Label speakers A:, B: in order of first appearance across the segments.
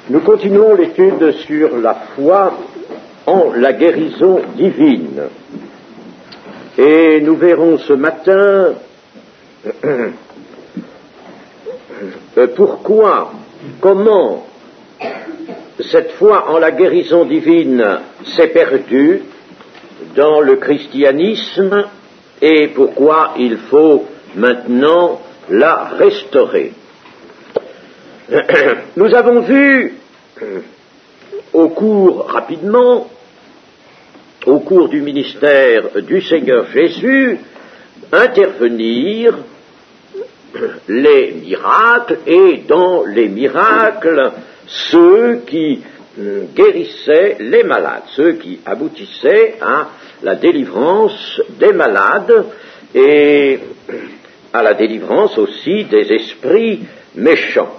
A: Nous continuons l'étude sur la foi en la guérison divine. Et nous verrons ce matin comment cette foi en la guérison divine s'est perdue dans le christianisme et pourquoi il faut maintenant la restaurer. Nous avons vu au cours du ministère du Seigneur Jésus, intervenir les miracles et dans les miracles, ceux qui guérissaient les malades, ceux qui aboutissaient à la délivrance des malades et à la délivrance aussi des esprits méchants.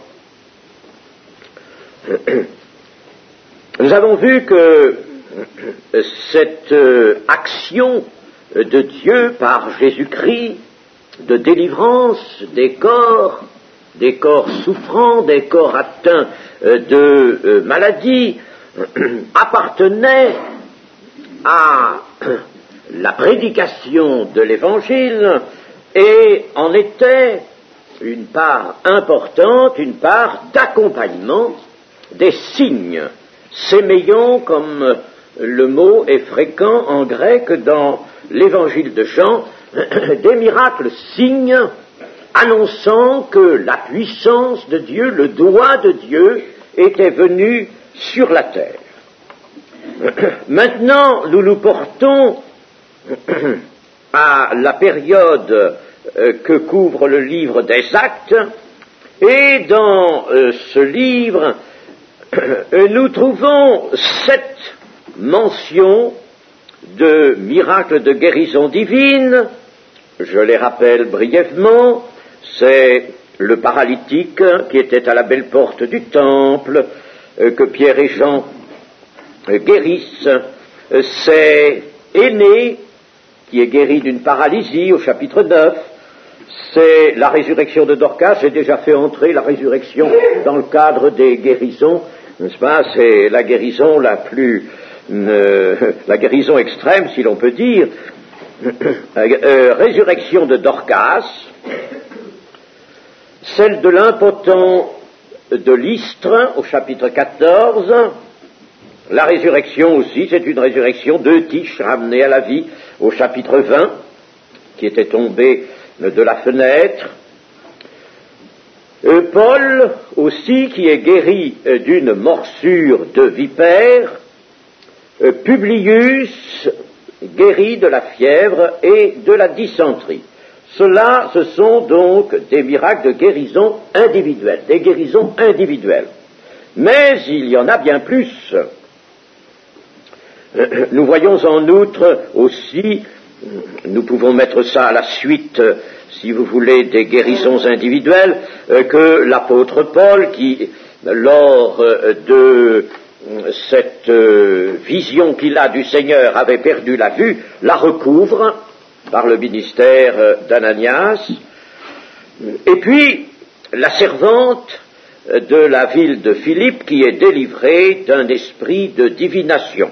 A: Nous avons vu que cette action de Dieu par Jésus-Christ de délivrance des corps souffrants, des corps atteints de maladies, appartenait à la prédication de l'Évangile et en était une part importante, une part d'accompagnement des signes séméillants, comme le mot est fréquent en grec dans l'Évangile de Jean, des miracles signes annonçant que la puissance de Dieu, le doigt de Dieu était venu sur la terre. Maintenant, nous nous portons à la période que couvre le livre des Actes, et dans ce livre, nous trouvons 7 mentions de miracles de guérison divine. Je les rappelle brièvement. C'est le paralytique qui était à la belle porte du temple, que Pierre et Jean guérissent. C'est Énée qui est guéri d'une paralysie au chapitre 9. C'est la résurrection de Dorcas. J'ai déjà fait entrer la résurrection dans le cadre des guérisons, n'est-ce pas? C'est la guérison la guérison extrême, si l'on peut dire. Résurrection de Dorcas, celle de l'impotent de Lystre au chapitre 14, la résurrection aussi, c'est une résurrection d'Eutyche ramenée à la vie au chapitre 20, qui était tombé de la fenêtre. Paul aussi, qui est guéri d'une morsure de vipère. Publius, guéri de la fièvre et de la dysenterie. Cela, ce sont donc des miracles de guérison individuelle, des guérisons individuelles. Mais il y en a bien plus. Nous voyons en outre aussi, nous pouvons mettre ça à la suite, si vous voulez, des guérisons individuelles, que l'apôtre Paul, qui, lors de cette vision qu'il a du Seigneur, avait perdu la vue, la recouvre par le ministère d'Ananias. Et puis, la servante de la ville de Philippe qui est délivrée d'un esprit de divination.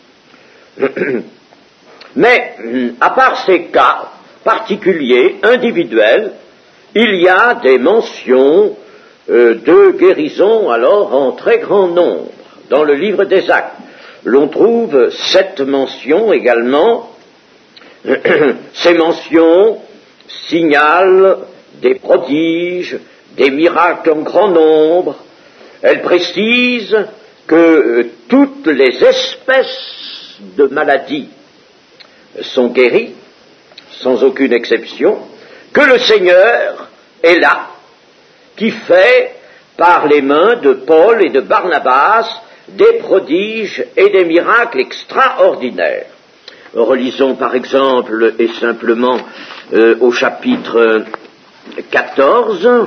A: Mais, à part ces cas particuliers, individuels, il y a des mentions de guérison alors en très grand nombre. Dans le livre des Actes, l'on trouve 7 mentions également. Ces mentions signalent des prodiges, des miracles en grand nombre. Elles précisent que toutes les espèces de maladies sont guéries, sans aucune exception, que le Seigneur est là, qui fait, par les mains de Paul et de Barnabas, des prodiges et des miracles extraordinaires. Relisons par exemple et simplement au chapitre 14,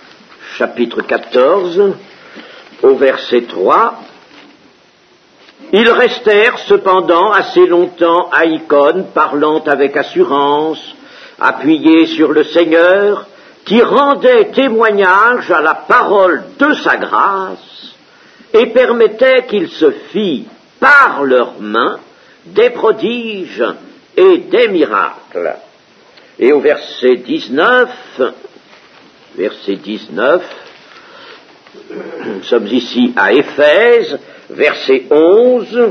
A: au verset 3. Ils restèrent cependant assez longtemps à Icône, parlant avec assurance, appuyés sur le Seigneur, qui rendait témoignage à la parole de sa grâce, et permettaient qu'il se fît par leurs mains des prodiges et des miracles. Et au verset 19, nous sommes ici à Éphèse, verset 11,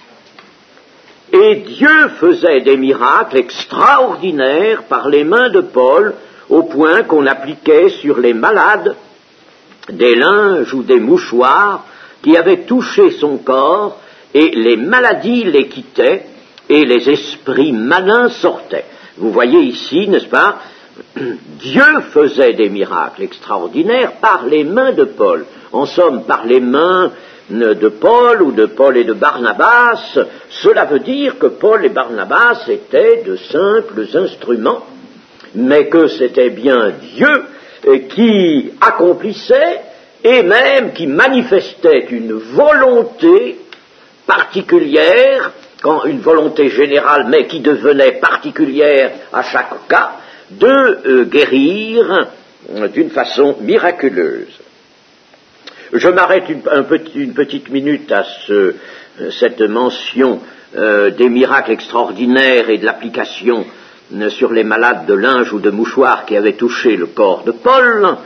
A: et Dieu faisait des miracles extraordinaires par les mains de Paul, au point qu'on appliquait sur les malades des linges ou des mouchoirs qui avaient touché son corps, et les maladies les quittaient, et les esprits malins sortaient. Vous voyez ici, n'est-ce pas, Dieu faisait des miracles extraordinaires par les mains de Paul. En somme, par les mains de Paul ou de Paul et de Barnabas. Cela veut dire que Paul et Barnabas étaient de simples instruments, mais que c'était bien Dieu qui accomplissait et même qui manifestait une volonté particulière, une volonté générale, mais qui devenait particulière à chaque cas, de guérir d'une façon miraculeuse. Je m'arrête une petite minute à cette mention des miracles extraordinaires et de l'application sur les malades de linge ou de mouchoirs qui avaient touché le corps de Paul,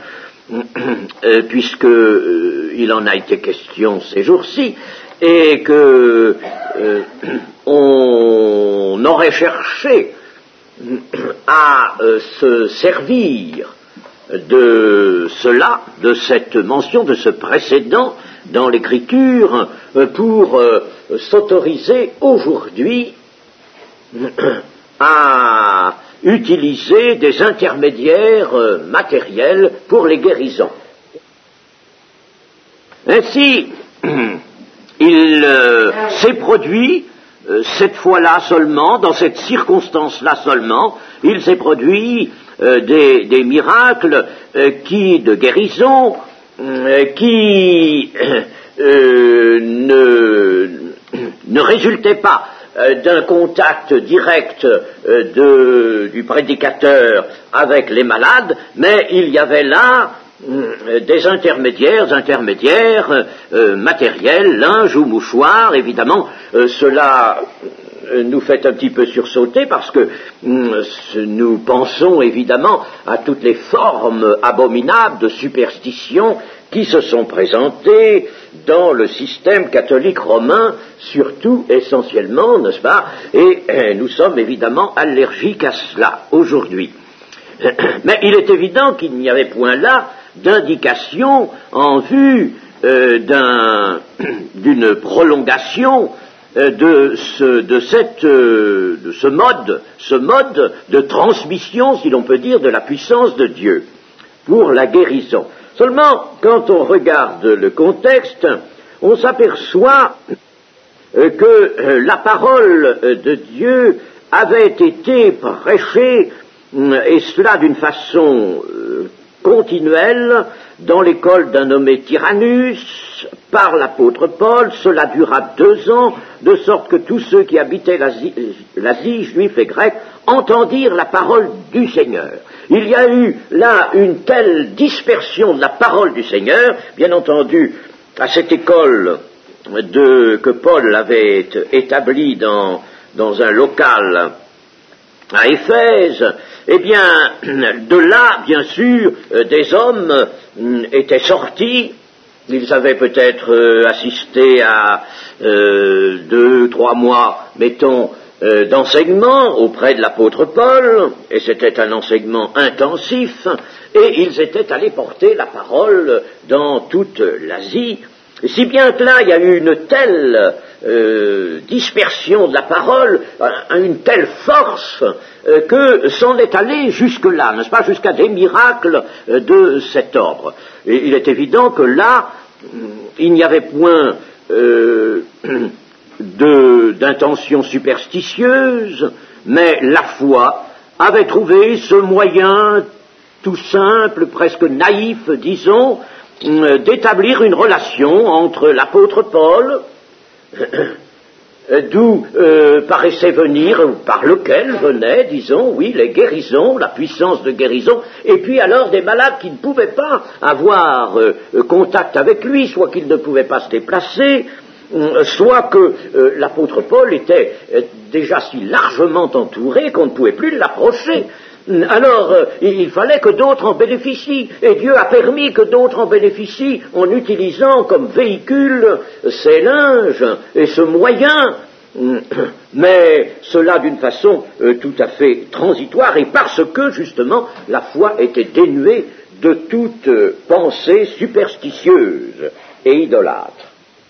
A: puisqu'il en a été question ces jours-ci, et que on aurait cherché à se servir de cela, de cette mention, de ce précédent dans l'Écriture, pour s'autoriser aujourd'hui à utiliser des intermédiaires matériels pour les guérisons. Ainsi, il s'est produit, cette fois-là seulement, dans cette circonstance-là seulement, il s'est produit des miracles de guérison qui ne résultaient pas d'un contact direct du prédicateur avec les malades, mais il y avait là des intermédiaires matériels, linge ou mouchoir. Évidemment, cela nous fait un petit peu sursauter parce que nous pensons évidemment à toutes les formes abominables de superstition qui se sont présentées dans le système catholique romain, surtout, essentiellement, n'est-ce pas? Et nous sommes évidemment allergiques à cela aujourd'hui. Mais il est évident qu'il n'y avait point là d'indication en vue d'une prolongation de ce mode de transmission, si l'on peut dire, de la puissance de Dieu pour la guérison. Seulement, quand on regarde le contexte, on s'aperçoit que la parole de Dieu avait été prêchée, et cela d'une façon continuelle, dans l'école d'un nommé Tyrannus, par l'apôtre Paul. Cela dura 2 ans, de sorte que tous ceux qui habitaient l'Asie, juifs et grecs, entendirent la parole du Seigneur. Il y a eu là une telle dispersion de la parole du Seigneur, bien entendu, à cette école que Paul avait établie dans un local à Éphèse. Eh bien, de là, bien sûr, des hommes étaient sortis. Ils avaient peut-être assisté à 2-3 mois, mettons, d'enseignement auprès de l'apôtre Paul, et c'était un enseignement intensif, et ils étaient allés porter la parole dans toute l'Asie, si bien que là, il y a eu une telle dispersion de la parole, une telle force, que c'en est allé jusque-là, n'est-ce pas, jusqu'à des miracles de cet ordre. Et il est évident que là, il n'y avait point d'intention superstitieuse, mais la foi avait trouvé ce moyen tout simple, presque naïf, disons, d'établir une relation entre l'apôtre Paul d'où paraissait venir, ou par lequel venaient, disons, oui, les guérisons, la puissance de guérison, et puis alors des malades qui ne pouvaient pas avoir contact avec lui, soit qu'ils ne pouvaient pas se déplacer, soit que l'apôtre Paul était déjà si largement entouré qu'on ne pouvait plus l'approcher. Alors, il fallait que d'autres en bénéficient, et Dieu a permis que d'autres en bénéficient en utilisant comme véhicule ces linges et ce moyen, mais cela d'une façon tout à fait transitoire, et parce que, justement, la foi était dénuée de toute pensée superstitieuse et idolâtre.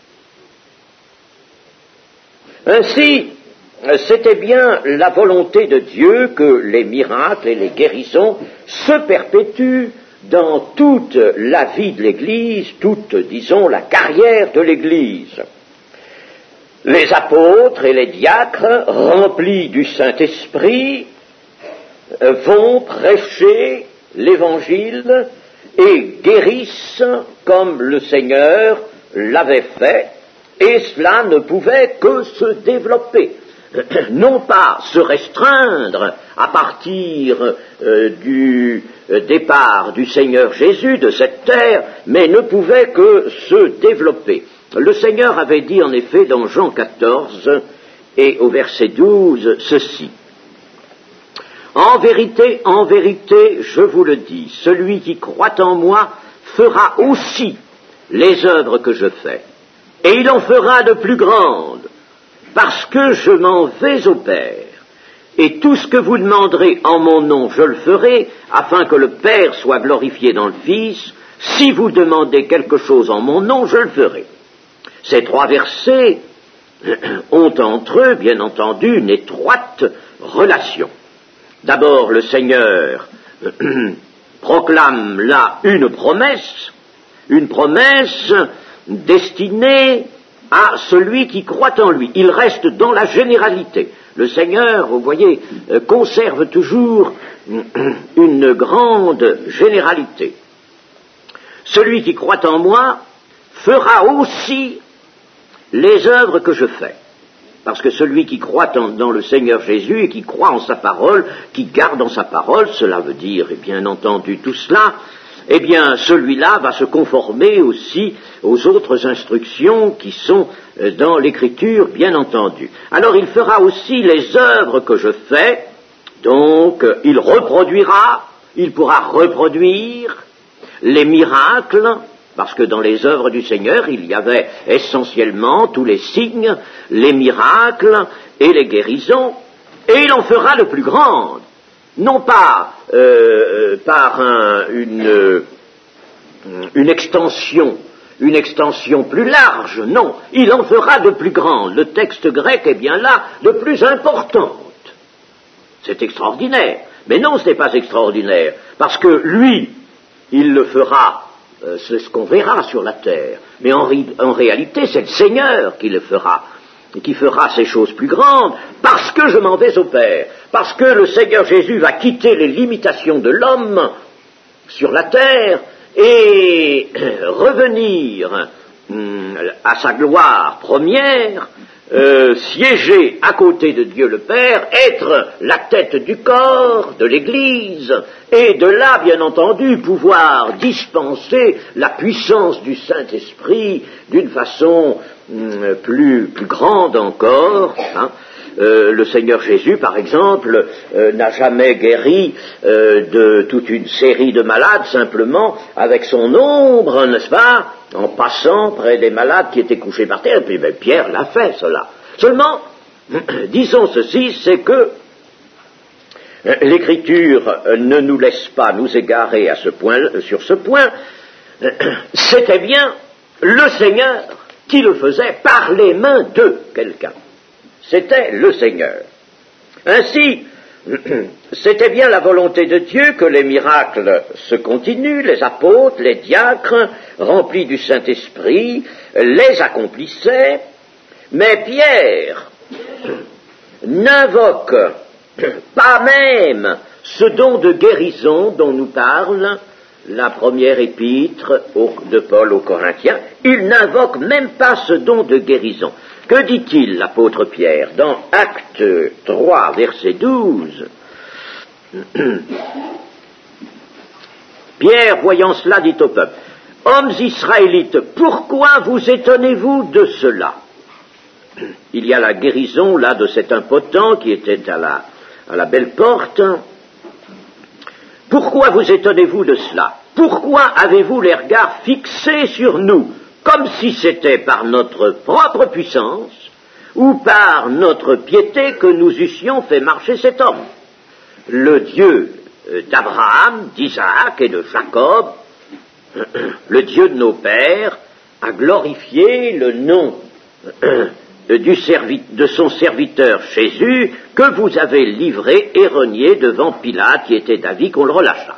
A: Ainsi, c'était bien la volonté de Dieu que les miracles et les guérisons se perpétuent dans toute la vie de l'Église, toute, disons, la carrière de l'Église. Les apôtres et les diacres, remplis du Saint-Esprit, vont prêcher l'Évangile et guérissent comme le Seigneur l'avait fait, et cela ne pouvait que se développer. Non pas se restreindre à partir du départ du Seigneur Jésus de cette terre, mais ne pouvait que se développer. Le Seigneur avait dit en effet dans Jean 14 et au verset 12 ceci: en vérité, je vous le dis, celui qui croit en moi fera aussi les œuvres que je fais, et il en fera de plus grandes, parce que je m'en vais au Père, et tout ce que vous demanderez en mon nom, je le ferai, afin que le Père soit glorifié dans le Fils. Si vous demandez quelque chose en mon nom, je le ferai. Ces trois versets ont entre eux, bien entendu, une étroite relation. D'abord, le Seigneur proclame là une promesse destinée à celui qui croit en lui. Il reste dans la généralité. Le Seigneur, vous voyez, conserve toujours une grande généralité. Celui qui croit en moi fera aussi les œuvres que je fais. Parce que celui qui croit dans le Seigneur Jésus et qui croit en sa parole, qui garde en sa parole, cela veut dire, et bien entendu tout cela, eh bien, celui-là va se conformer aussi aux autres instructions qui sont dans l'Écriture, bien entendu. Alors, il fera aussi les œuvres que je fais, donc il pourra reproduire les miracles, parce que dans les œuvres du Seigneur, il y avait essentiellement tous les signes, les miracles et les guérisons, et il en fera de plus grandes. Non pas par une extension plus large, non, il en fera de plus grande. Le texte grec est bien là, de plus importante. C'est extraordinaire. Mais non, ce n'est pas extraordinaire, parce que lui, il le fera, c'est ce qu'on verra sur la terre, mais en réalité, c'est le Seigneur qui le fera. Et qui fera ces choses plus grandes, parce que je m'en vais au Père, parce que le Seigneur Jésus va quitter les limitations de l'homme sur la terre et revenir à sa gloire première, siéger à côté de Dieu le Père, être la tête du corps de l'Église, et de là, bien entendu, pouvoir dispenser la puissance du Saint-Esprit d'une façon plus grande encore. Le Seigneur Jésus, par exemple, n'a jamais guéri de toute une série de malades simplement avec son ombre, n'est-ce pas, en passant près des malades qui étaient couchés par terre. Et puis Pierre l'a fait, cela. Seulement, disons ceci, c'est que l'Écriture ne nous laisse pas nous égarer sur ce point. C'était bien le Seigneur qui le faisait par les mains de quelqu'un. C'était le Seigneur. Ainsi, c'était bien la volonté de Dieu que les miracles se continuent, les apôtres, les diacres, remplis du Saint-Esprit, les accomplissaient, mais Pierre n'invoque pas même ce don de guérison dont nous parle la première épître de Paul aux Corinthiens. Il n'invoque même pas ce don de guérison. Que dit-il, l'apôtre Pierre, dans Actes 3, verset 12? Pierre, voyant cela, dit au peuple, « Hommes israélites, pourquoi vous étonnez-vous de cela ?» Il y a la guérison, là, de cet impotent qui était à la belle porte. Pourquoi vous étonnez-vous de cela? Pourquoi avez-vous les regards fixés sur nous, comme si c'était par notre propre puissance ou par notre piété que nous eussions fait marcher cet homme? Le Dieu d'Abraham, d'Isaac et de Jacob, le Dieu de nos pères, a glorifié le nom de son serviteur Jésus, que vous avez livré et renié devant Pilate, qui était d'avis qu'on le relâchât.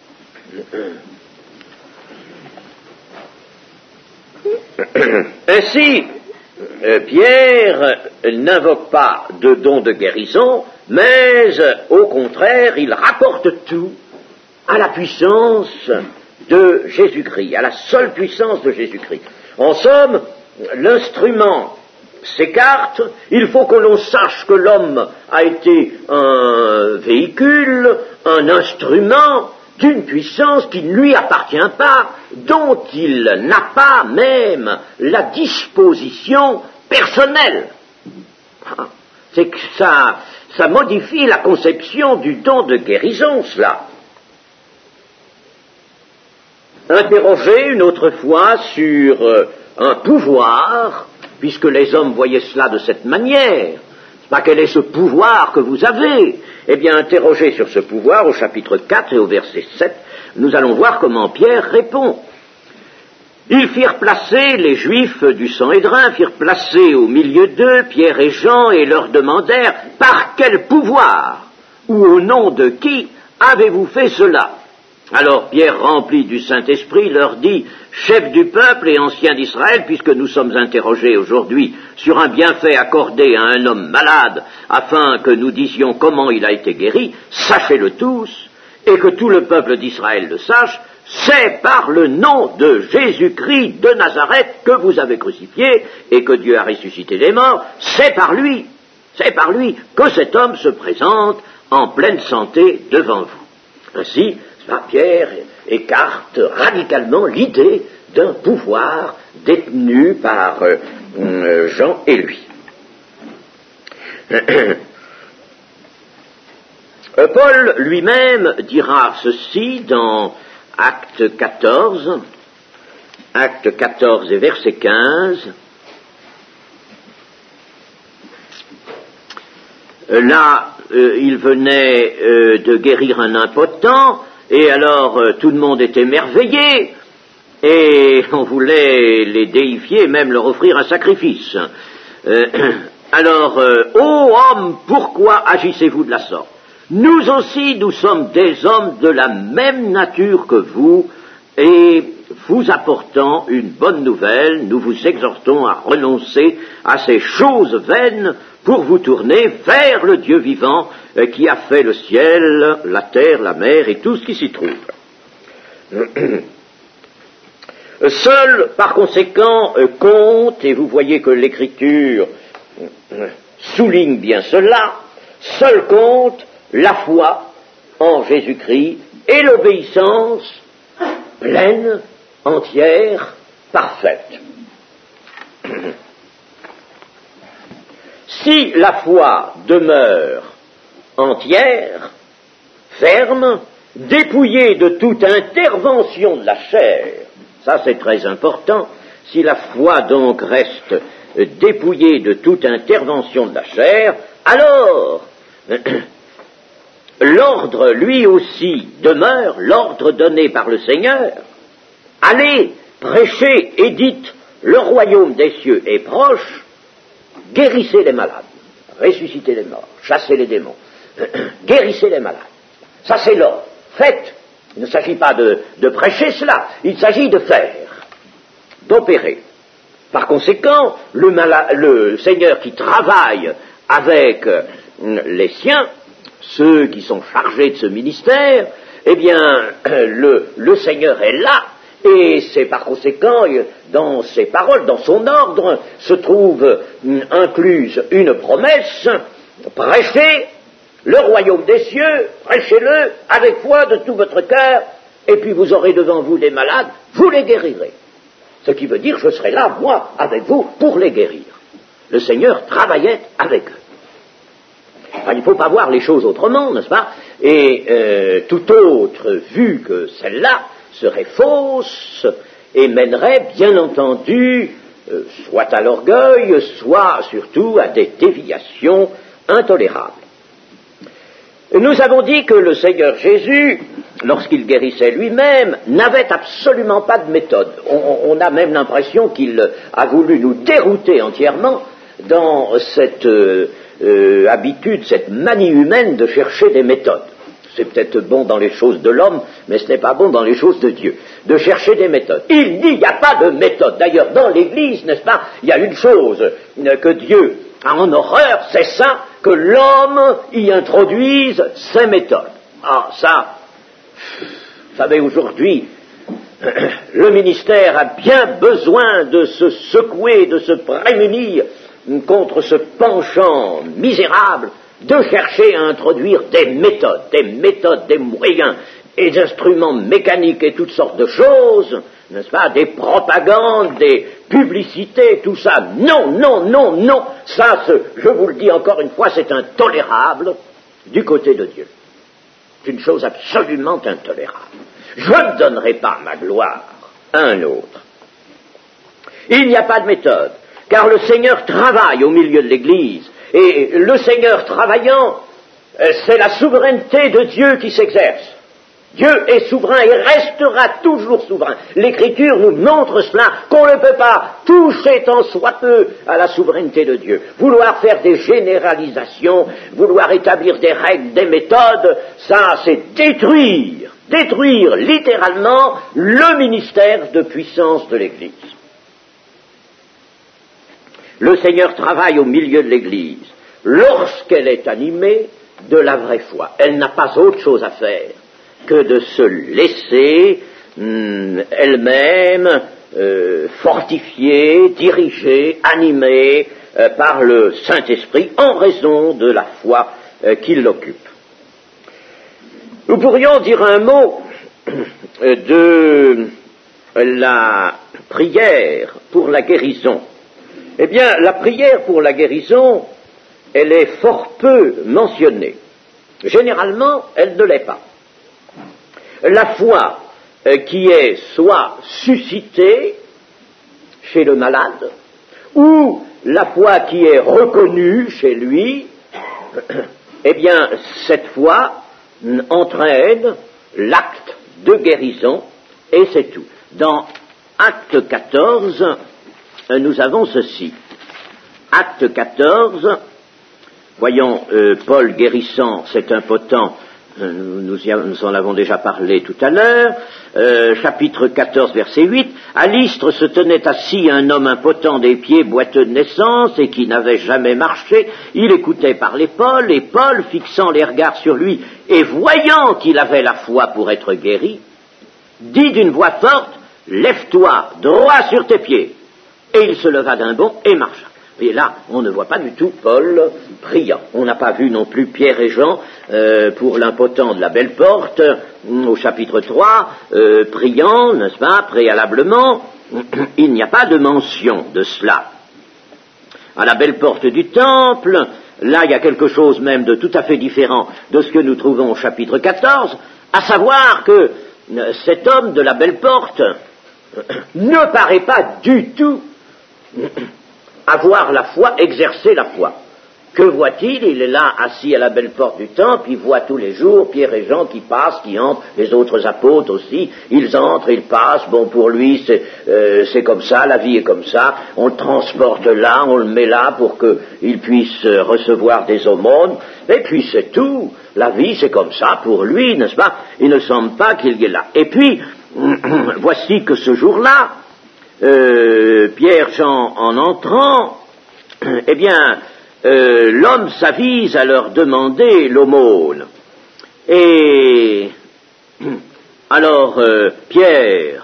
A: Ainsi, Pierre n'invoque pas de don de guérison, mais au contraire, il rapporte tout à la puissance de Jésus-Christ, à la seule puissance de Jésus-Christ. En somme, l'instrument s'écarte, il faut que l'on sache que l'homme a été un véhicule, un instrument d'une puissance qui ne lui appartient pas, dont il n'a pas même la disposition personnelle. C'est que ça modifie la conception du don de guérison, cela. Interroger une autre fois sur un pouvoir, puisque les hommes voyaient cela de cette manière. Pas quel est ce pouvoir que vous avez? Eh bien, interrogé sur ce pouvoir au chapitre 4 et au verset 7, nous allons voir comment Pierre répond. Ils firent placer, les Juifs du Sanhédrin firent placer au milieu d'eux Pierre et Jean et leur demandèrent « Par quel pouvoir ou au nom de qui avez-vous fait cela ?» Alors Pierre, rempli du Saint-Esprit, leur dit « Chef du peuple et ancien d'Israël, puisque nous sommes interrogés aujourd'hui sur un bienfait accordé à un homme malade, afin que nous disions comment il a été guéri, sachez-le tous, et que tout le peuple d'Israël le sache, c'est par le nom de Jésus-Christ de Nazareth que vous avez crucifié et que Dieu a ressuscité des morts, c'est par lui que cet homme se présente en pleine santé devant vous. » Ainsi, Pierre écarte radicalement l'idée d'un pouvoir détenu par Jean et lui. Paul lui-même dira ceci dans Acte 14 et verset 15. Là, il venait de guérir un impotent, et alors tout le monde était émerveillé, et on voulait les déifier, même leur offrir un sacrifice. Ô hommes, pourquoi agissez-vous de la sorte? Nous aussi, nous sommes des hommes de la même nature que vous, et vous apportant une bonne nouvelle, nous vous exhortons à renoncer à ces choses vaines pour vous tourner vers le Dieu vivant qui a fait le ciel, la terre, la mer et tout ce qui s'y trouve. Seul, par conséquent, compte, et vous voyez que l'Écriture souligne bien cela, seul compte la foi en Jésus-Christ et l'obéissance pleine, entière, parfaite. Si la foi demeure entière, ferme, dépouillée de toute intervention de la chair, ça c'est très important, si la foi donc reste dépouillée de toute intervention de la chair, alors l'ordre lui aussi demeure, l'ordre donné par le Seigneur, allez, prêchez et dites, le royaume des cieux est proche, guérissez les malades, ressuscitez les morts, chassez les démons, guérissez les malades. Ça c'est l'ordre. Faites. Il ne s'agit pas de prêcher cela, il s'agit de faire, d'opérer. Par conséquent, le Seigneur qui travaille avec les siens, ceux qui sont chargés de ce ministère, eh bien, le Seigneur est là, Et c'est par conséquent, dans ses paroles, dans son ordre, se trouve incluse une promesse: prêchez le royaume des cieux, prêchez-le avec foi de tout votre cœur, et puis vous aurez devant vous des malades, vous les guérirez. Ce qui veut dire, je serai là, moi, avec vous, pour les guérir. Le Seigneur travaillait avec eux. Alors, il ne faut pas voir les choses autrement, n'est-ce pas? Et toute autre vue que celle-là serait fausse et mènerait, bien entendu, soit à l'orgueil, soit surtout à des déviations intolérables. Nous avons dit que le Seigneur Jésus, lorsqu'il guérissait lui-même, n'avait absolument pas de méthode. On a même l'impression qu'il a voulu nous dérouter entièrement dans cette habitude, cette manie humaine de chercher des méthodes. C'est peut-être bon dans les choses de l'homme, mais ce n'est pas bon dans les choses de Dieu, de chercher des méthodes. Il dit, il n'y a pas de méthode. D'ailleurs, dans l'Église, n'est-ce pas, il y a une chose que Dieu a en horreur, c'est ça, que l'homme y introduise ses méthodes. Ah, ça, vous savez, aujourd'hui, le ministère a bien besoin de se secouer, de se prémunir contre ce penchant misérable de chercher à introduire des méthodes, des moyens et des instruments mécaniques et toutes sortes de choses, n'est-ce pas, des propagandes, des publicités, tout ça. Non, non, non, non, ça, je vous le dis encore une fois, c'est intolérable du côté de Dieu. C'est une chose absolument intolérable. Je ne donnerai pas ma gloire à un autre. Il n'y a pas de méthode, car le Seigneur travaille au milieu de l'Église, et le Seigneur travaillant, c'est la souveraineté de Dieu qui s'exerce. Dieu est souverain et restera toujours souverain. L'Écriture nous montre cela, qu'on ne peut pas toucher tant soit peu à la souveraineté de Dieu. Vouloir faire des généralisations, vouloir établir des règles, des méthodes, ça c'est détruire littéralement le ministère de puissance de l'Église. Le Seigneur travaille au milieu de l'Église lorsqu'elle est animée de la vraie foi. Elle n'a pas autre chose à faire que de se laisser elle-même fortifier, diriger, animer par le Saint-Esprit en raison de la foi qui l'occupe. Nous pourrions dire un mot de la prière pour la guérison. Eh bien, la prière pour la guérison, elle est fort peu mentionnée. Généralement, elle ne l'est pas. La foi qui est soit suscitée chez le malade, ou la foi qui est reconnue chez lui, eh bien, cette foi entraîne l'acte de guérison, et c'est tout. Dans Acte 14, nous avons ceci. Acte 14, voyons, Paul guérissant cet impotent, nous en avons déjà parlé tout à l'heure, chapitre 14, verset 8, à l'Istre se tenait assis un homme impotent des pieds, boiteux de naissance, et qui n'avait jamais marché. Il écoutait parler Paul, et Paul, fixant les regards sur lui, et voyant qu'il avait la foi pour être guéri, dit d'une voix forte, « Lève-toi, droit sur tes pieds !» Et il se leva d'un bond et marcha. Et là, on ne voit pas du tout Paul priant. On n'a pas vu non plus Pierre et Jean pour l'impotent de la belle porte, au chapitre 3, priant, n'est-ce pas, préalablement. Il n'y a pas de mention de cela. À la belle porte du temple, là, il y a quelque chose même de tout à fait différent de ce que nous trouvons au chapitre 14, à savoir que cet homme de la belle porte ne paraît pas du tout avoir la foi, exercer la foi. Que voit-il? Il est là, assis à la belle porte du temple, il voit tous les jours Pierre et Jean qui passent, qui entrent, les autres apôtres aussi, ils entrent, ils passent, bon, pour lui, c'est comme ça, la vie est comme ça, on le transporte là, on le met là pour qu'il puisse recevoir des aumônes, et puis c'est tout, la vie c'est comme ça pour lui, n'est-ce pas? Il ne semble pas qu'il y ait là. Et puis, voici que ce jour-là, Pierre, Jean, en entrant, eh bien, l'homme s'avise à leur demander l'aumône. Et alors, Pierre,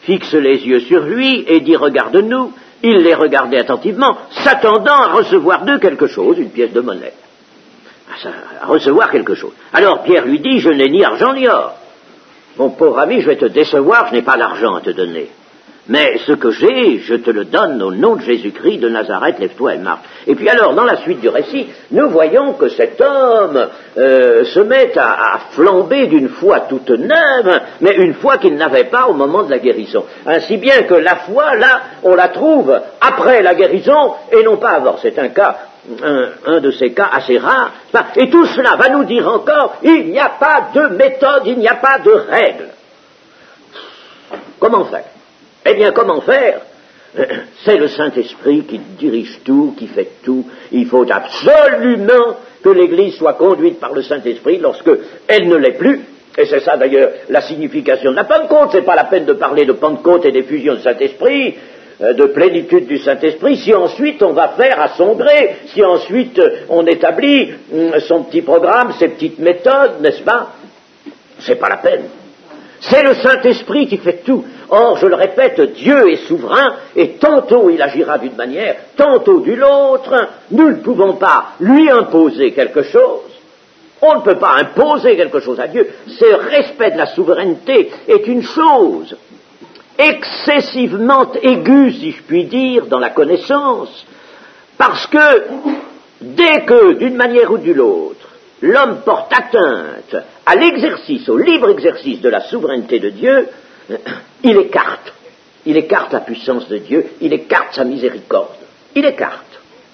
A: fixe les yeux sur lui et dit « Regarde-nous », il les regardait attentivement, s'attendant à recevoir d'eux quelque chose, une pièce de monnaie. À recevoir quelque chose. Alors Pierre lui dit « Je n'ai ni argent ni or. Mon pauvre ami, je vais te décevoir, je n'ai pas d'argent à te donner. Mais ce que j'ai, je te le donne au nom de Jésus-Christ de Nazareth, lève-toi et marche. » Et puis alors, dans la suite du récit, nous voyons que cet homme se met à flamber d'une foi toute neuve, mais une foi qu'il n'avait pas au moment de la guérison. Ainsi bien que la foi, là, on la trouve après la guérison et non pas avant. C'est un de ces cas assez rares. Et tout cela va nous dire encore, il n'y a pas de méthode, il n'y a pas de règle. Comment faire ? Eh bien, comment faire ? C'est le Saint-Esprit qui dirige tout, qui fait tout. Il faut absolument que l'Église soit conduite par le Saint-Esprit lorsque elle ne l'est plus. Et c'est ça d'ailleurs la signification de la Pentecôte. C'est pas la peine de parler de Pentecôte et d'effusion du Saint-Esprit, de plénitude du Saint-Esprit, si ensuite on va faire à son gré, si ensuite on établit son petit programme, ses petites méthodes, n'est-ce pas ? C'est pas la peine. C'est le Saint-Esprit qui fait tout. Or, je le répète, Dieu est souverain, et tantôt il agira d'une manière, tantôt d'une autre. Nous ne pouvons pas lui imposer quelque chose. On ne peut pas imposer quelque chose à Dieu. Ce respect de la souveraineté est une chose excessivement aiguë, si je puis dire, dans la connaissance, parce que dès que, d'une manière ou d'une autre, l'homme porte atteinte à l'exercice, au libre exercice de la souveraineté de Dieu, il écarte la puissance de Dieu, il écarte sa miséricorde, il écarte.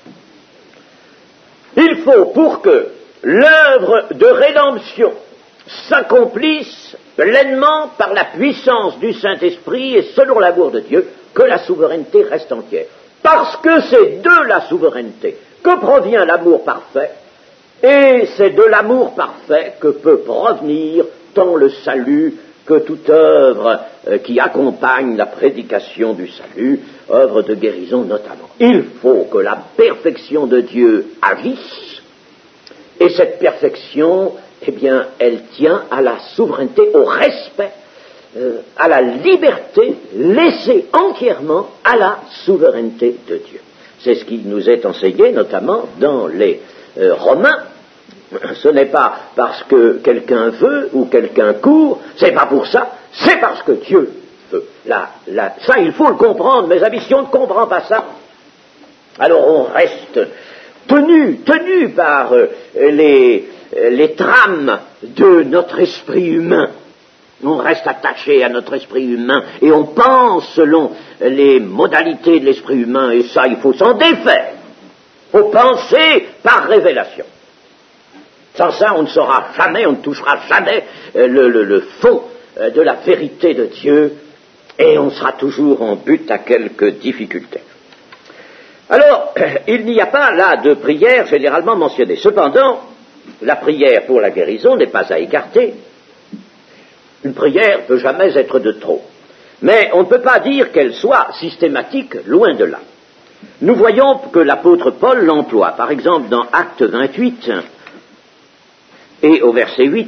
A: Il faut, pour que l'œuvre de rédemption s'accomplisse pleinement par la puissance du Saint-Esprit et selon l'amour de Dieu, que la souveraineté reste entière. Parce que c'est de la souveraineté que provient l'amour parfait, et c'est de l'amour parfait que peut provenir tant le salut que toute œuvre qui accompagne la prédication du salut, œuvre de guérison notamment. Il faut que la perfection de Dieu agisse, et cette perfection, eh bien, elle tient à la souveraineté, au respect, à la liberté laissée entièrement à la souveraineté de Dieu. C'est ce qui nous est enseigné notamment dans les Romains. Ce n'est pas parce que quelqu'un veut ou quelqu'un court, c'est pas pour ça, c'est parce que Dieu veut. Ça, il faut le comprendre, mes amis, si on ne comprend pas ça, alors on reste tenu par les trames de notre esprit humain. On reste attaché à notre esprit humain et on pense selon les modalités de l'esprit humain, et ça, il faut s'en défaire. Il faut penser par révélation. Sans ça, on ne saura jamais, on ne touchera jamais le fond de la vérité de Dieu, et on sera toujours en but à quelques difficultés. Alors, il n'y a pas là de prière généralement mentionnée. Cependant, la prière pour la guérison n'est pas à écarter. Une prière ne peut jamais être de trop. Mais on ne peut pas dire qu'elle soit systématique, loin de là. Nous voyons que l'apôtre Paul l'emploie, par exemple dans Actes 28, et au verset 8,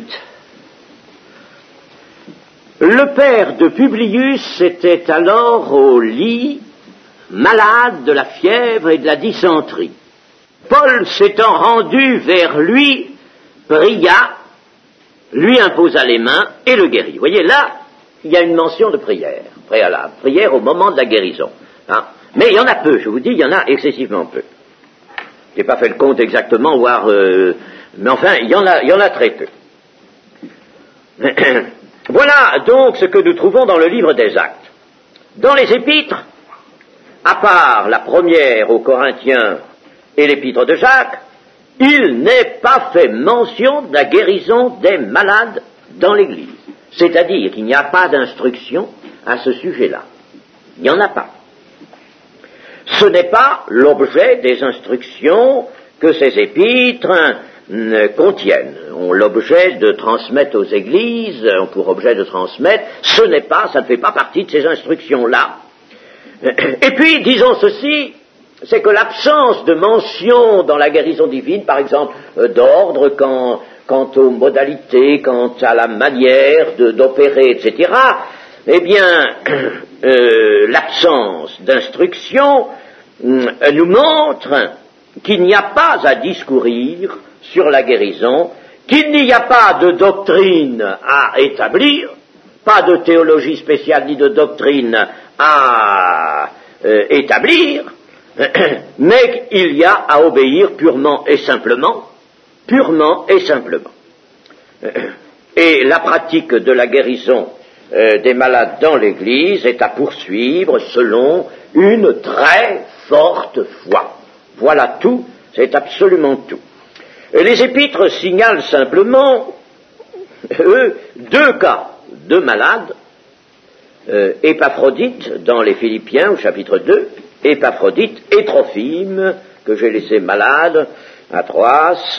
A: le père de Publius était alors au lit, malade de la fièvre et de la dysenterie. Paul, s'étant rendu vers lui, pria, lui imposa les mains et le guérit. Vous voyez, là, il y a une mention de prière préalable, prière au moment de la guérison. Hein. Mais il y en a peu, je vous dis, il y en a excessivement peu. Je n'ai pas fait le compte exactement, voire... mais enfin, il y en a très peu. Voilà donc ce que nous trouvons dans le livre des Actes. Dans les épîtres, à part la première aux Corinthiens et l'épître de Jacques, il n'est pas fait mention de la guérison des malades dans l'Église. C'est-à-dire qu'il n'y a pas d'instruction à ce sujet-là. Il n'y en a pas. Ce n'est pas l'objet des instructions que ces épîtres contiennent. Ont l'objet de transmettre aux églises, ont pour objet de transmettre, ça ne fait pas partie de ces instructions-là. Et puis, disons ceci, c'est que l'absence de mention dans la guérison divine, par exemple, d'ordre quant aux modalités, quant à la manière d'opérer, etc., eh bien, l'absence d'instruction nous montre qu'il n'y a pas à discourir sur la guérison, qu'il n'y a pas de doctrine à établir, pas de théologie spéciale ni de doctrine à établir, mais il y a à obéir purement et simplement, Et la pratique de la guérison des malades dans l'Église est à poursuivre selon une très forte foi. Voilà tout, c'est absolument tout. Les épîtres signalent simplement, deux cas de malades, Épaphrodite dans les Philippiens au chapitre 2, Épaphrodite et Trophime, que j'ai laissé malade à Troas,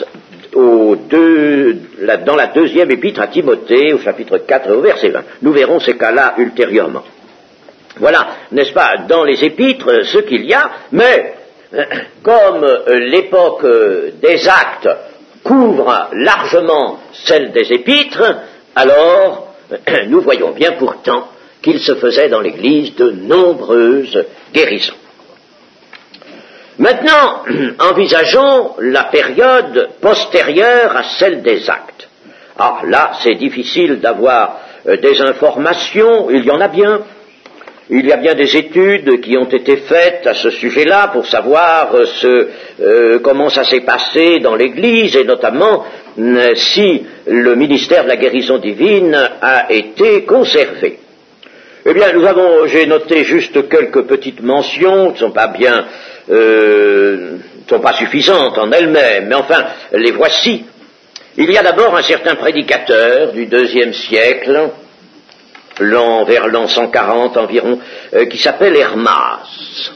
A: dans la deuxième épître à Timothée au chapitre 4 au verset 20. Nous verrons ces cas-là ultérieurement. Voilà, n'est-ce pas, dans les épîtres ce qu'il y a, mais comme l'époque des Actes couvre largement celle des épîtres, alors nous voyons bien pourtant qu'il se faisait dans l'Église de nombreuses guérisons. Maintenant, envisageons la période postérieure à celle des Actes. Alors là, c'est difficile d'avoir des informations, il y en a bien. Il y a bien des études qui ont été faites à ce sujet-là pour savoir comment ça s'est passé dans l'Église et notamment si le ministère de la guérison divine a été conservé. Eh bien, j'ai noté juste quelques petites mentions qui ne sont pas bien, sont pas suffisantes en elles-mêmes, mais enfin, les voici. Il y a d'abord un certain prédicateur du IIe siècle, vers l'an 140 environ, qui s'appelle Hermas,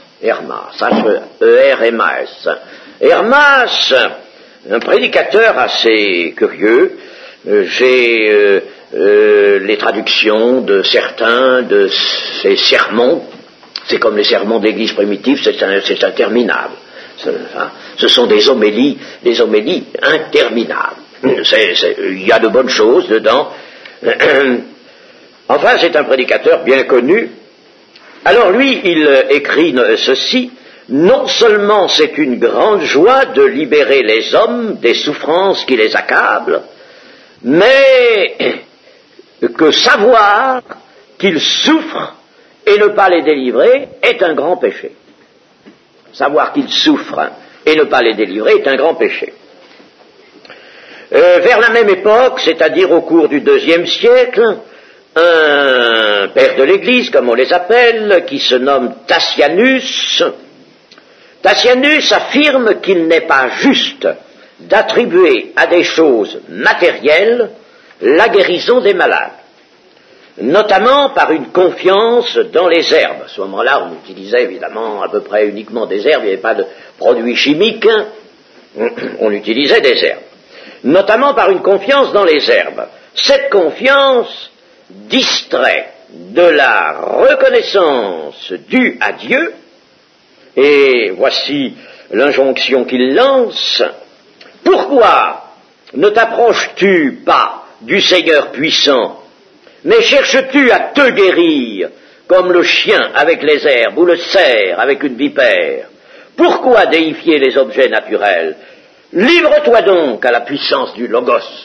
A: E-R-M-A-S. Hermas, un prédicateur assez curieux. J'ai les traductions de certains de ses sermons. C'est comme les sermons de l'Église primitive, c'est interminable. Ce sont des homélies interminables. Il y a de bonnes choses dedans. Enfin, c'est un prédicateur bien connu. Alors lui, il écrit ceci: non seulement c'est une grande joie de libérer les hommes des souffrances qui les accablent, mais que savoir qu'ils souffrent et ne pas les délivrer est un grand péché. Savoir qu'ils souffrent et ne pas les délivrer est un grand péché. Vers la même époque, c'est-à-dire au cours du IIe siècle, un père de l'Église, comme on les appelle, qui se nomme Tassianus affirme qu'il n'est pas juste d'attribuer à des choses matérielles la guérison des malades, notamment par une confiance dans les herbes. À ce moment-là, on utilisait évidemment à peu près uniquement des herbes, il n'y avait pas de produits chimiques, on utilisait des herbes, notamment par une confiance dans les herbes. Cette confiance distrait de la reconnaissance due à Dieu, et voici l'injonction qu'il lance: pourquoi ne t'approches-tu pas du Seigneur puissant, mais cherches-tu à te guérir comme le chien avec les herbes ou le cerf avec une vipère? Pourquoi déifier les objets naturels? Livre-toi donc à la puissance du Logos.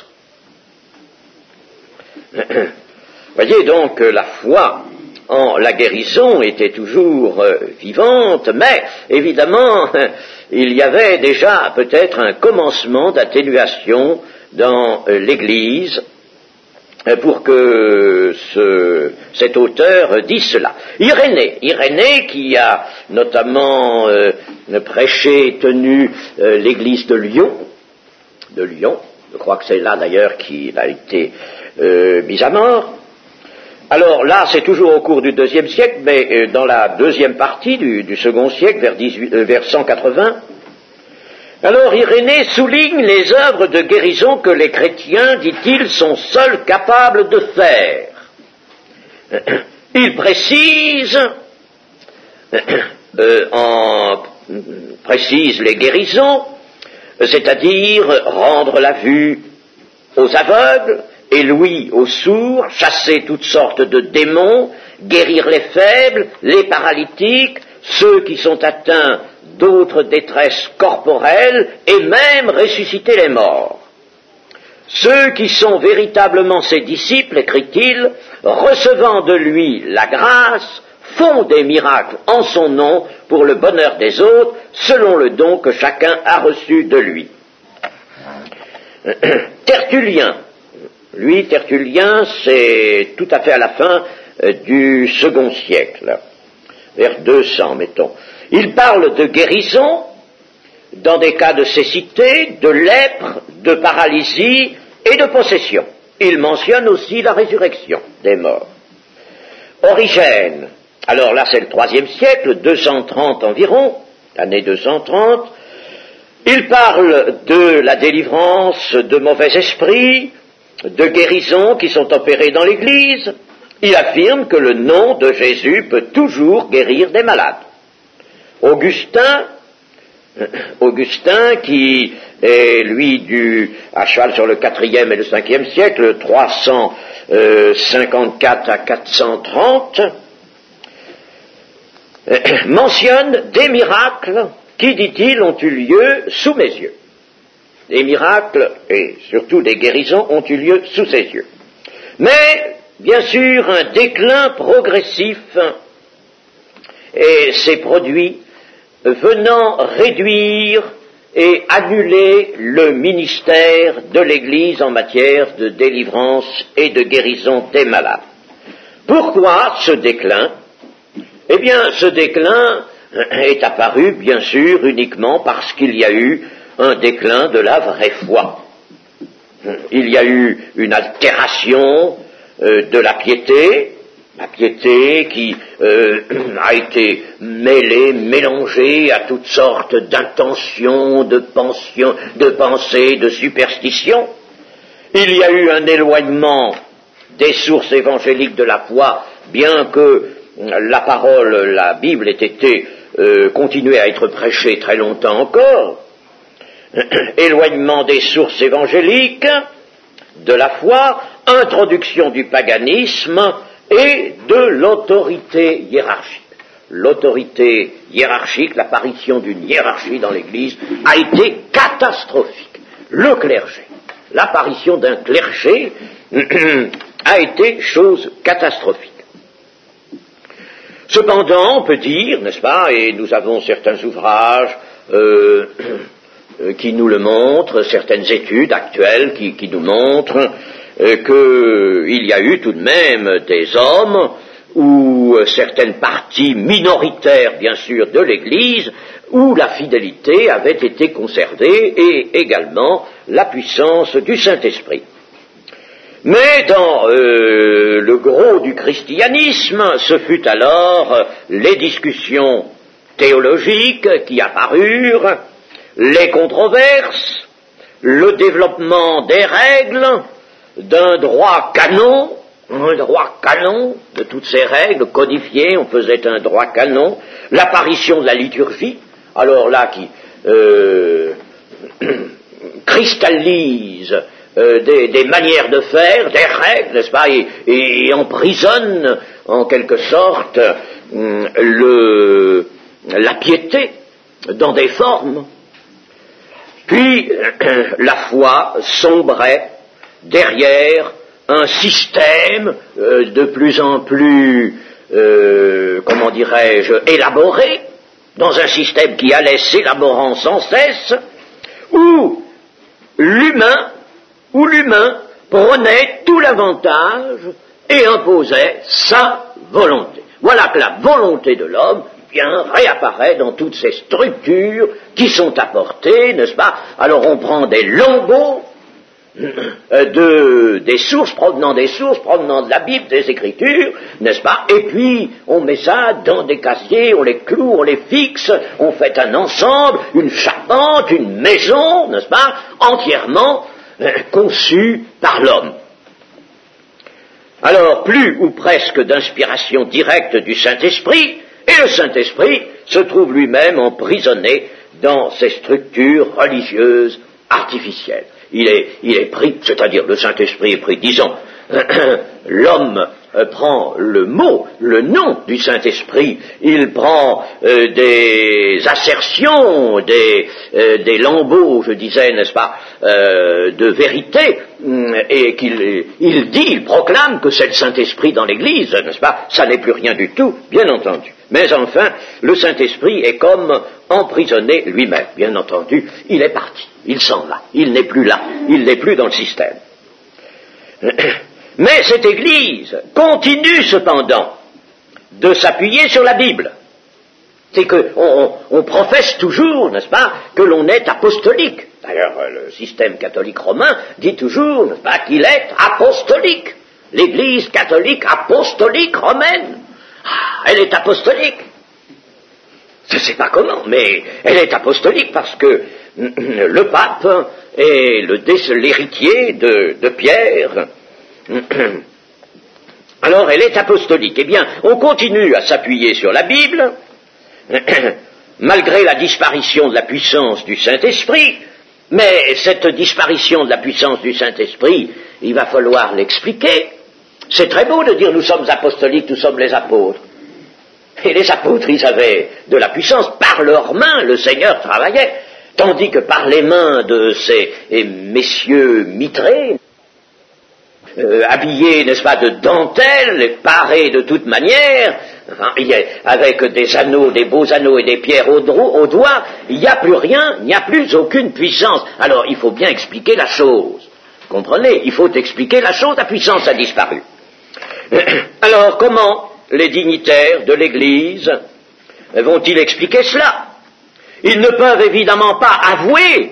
A: Voyez donc que la foi en la guérison était toujours vivante, mais évidemment il y avait déjà peut-être un commencement d'atténuation dans l'Église pour que cet auteur dise cela. Irénée qui a notamment tenu l'Église de Lyon, je crois que c'est là d'ailleurs qu'il a été mis à mort. Alors là, c'est toujours au cours du IIe siècle, mais dans la deuxième partie du second siècle, vers 180, alors Irénée souligne les œuvres de guérison que les chrétiens, dit-il, sont seuls capables de faire. Il précise les guérisons, c'est-à-dire rendre la vue aux aveugles et l'ouïe aux sourds, chasser toutes sortes de démons, guérir les faibles, les paralytiques, ceux qui sont atteints d'autres détresses corporelles, et même ressusciter les morts. Ceux qui sont véritablement ses disciples, écrit-il, recevant de lui la grâce, font des miracles en son nom pour le bonheur des autres, selon le don que chacun a reçu de lui. Tertullien, c'est tout à fait à la fin du second siècle, vers 200, mettons. Il parle de guérison dans des cas de cécité, de lèpre, de paralysie et de possession. Il mentionne aussi la résurrection des morts. Origène, alors là c'est le IIIe siècle, 230 environ, l'année 230, il parle de la délivrance de mauvais esprits, de guérisons qui sont opérées dans l'Église. Il affirme que le nom de Jésus peut toujours guérir des malades. Augustin, qui est, lui, à cheval sur le 4e et le 5e siècle, 354 à 430, mentionne des miracles qui, dit-il, ont eu lieu sous mes yeux. Des miracles, et surtout des guérisons, ont eu lieu sous ses yeux. Mais, bien sûr, un déclin progressif s'est produit, venant réduire et annuler le ministère de l'Église en matière de délivrance et de guérison des malades. Pourquoi ce déclin? Eh bien, ce déclin est apparu, bien sûr, uniquement parce qu'il y a eu un déclin de la vraie foi. Il y a eu une altération de la piété qui a été mélangée à toutes sortes d'intentions, de pensées, de superstitions. Il y a eu un éloignement des sources évangéliques de la foi, bien que la Bible ait été continuée à être prêchée très longtemps encore. Éloignement des sources évangéliques, de la foi, introduction du paganisme et de l'autorité hiérarchique. L'autorité hiérarchique, l'apparition d'une hiérarchie dans l'Église a été catastrophique. Le clergé, l'apparition d'un clergé a été chose catastrophique. Cependant, on peut dire, n'est-ce pas, et nous avons certains ouvrages qui nous le montrent, certaines études actuelles qui nous montrent qu'il y a eu tout de même des hommes ou certaines parties minoritaires, bien sûr, de l'Église, où la fidélité avait été conservée et également la puissance du Saint-Esprit. Mais dans le gros du christianisme, ce fut alors les discussions théologiques qui apparurent, les controverses, le développement des règles, d'un droit canon, de toutes ces règles codifiées, on faisait un droit canon, l'apparition de la liturgie, alors là qui cristallise des manières de faire, des règles, n'est-ce pas, et emprisonne en quelque sorte la piété dans des formes. Puis la foi sombrait derrière un système de plus en plus, élaboré, dans un système qui allait s'élaborant sans cesse, où l'humain prenait tout l'avantage et imposait sa volonté. Voilà que la volonté de l'homme réapparaît dans toutes ces structures qui sont apportées, n'est-ce pas? Alors on prend des lambeaux des sources, provenant de la Bible, des Écritures, n'est-ce pas? Et puis on met ça dans des casiers, on les cloue, on les fixe, on fait un ensemble, une charpente, une maison, n'est-ce pas? Entièrement conçue par l'homme. Alors, plus ou presque d'inspiration directe du Saint-Esprit, et le Saint-Esprit se trouve lui-même emprisonné dans ces structures religieuses artificielles. il est pris, c'est-à-dire le Saint-Esprit est pris, disons, l'homme prend le mot, le nom du Saint-Esprit, il prend des assertions, des lambeaux, je disais, n'est-ce pas, de vérité, et il proclame que c'est le Saint-Esprit dans l'Église, n'est-ce pas? Ça n'est plus rien du tout, bien entendu. Mais enfin, le Saint-Esprit est comme emprisonné lui-même, bien entendu, il est parti, il s'en va, il n'est plus là, il n'est plus dans le système. Mais cette Église continue cependant de s'appuyer sur la Bible. C'est qu'on professe toujours, n'est-ce pas, que l'on est apostolique. D'ailleurs, le système catholique romain dit toujours, n'est-ce pas, qu'il est apostolique. L'Église catholique apostolique romaine, elle est apostolique. Je ne sais pas comment, mais elle est apostolique parce que le pape est l'héritier de Pierre. Alors elle est apostolique. Eh bien, on continue à s'appuyer sur la Bible, malgré la disparition de la puissance du Saint-Esprit, mais cette disparition de la puissance du Saint-Esprit, il va falloir l'expliquer. C'est très beau de dire nous sommes apostoliques, nous sommes les apôtres. Et les apôtres, ils avaient de la puissance, par leurs mains, le Seigneur travaillait, tandis que par les mains de ces messieurs mitrés, habillés, n'est-ce pas, de dentelle, parés de toute manière, avec des anneaux, des beaux anneaux et des pierres aux doigts, il n'y a plus rien, il n'y a plus aucune puissance. Alors, il faut bien expliquer la chose. Comprenez? Il faut expliquer la chose, la puissance a disparu. Alors, comment les dignitaires de l'Église vont-ils expliquer cela? Ils ne peuvent évidemment pas avouer,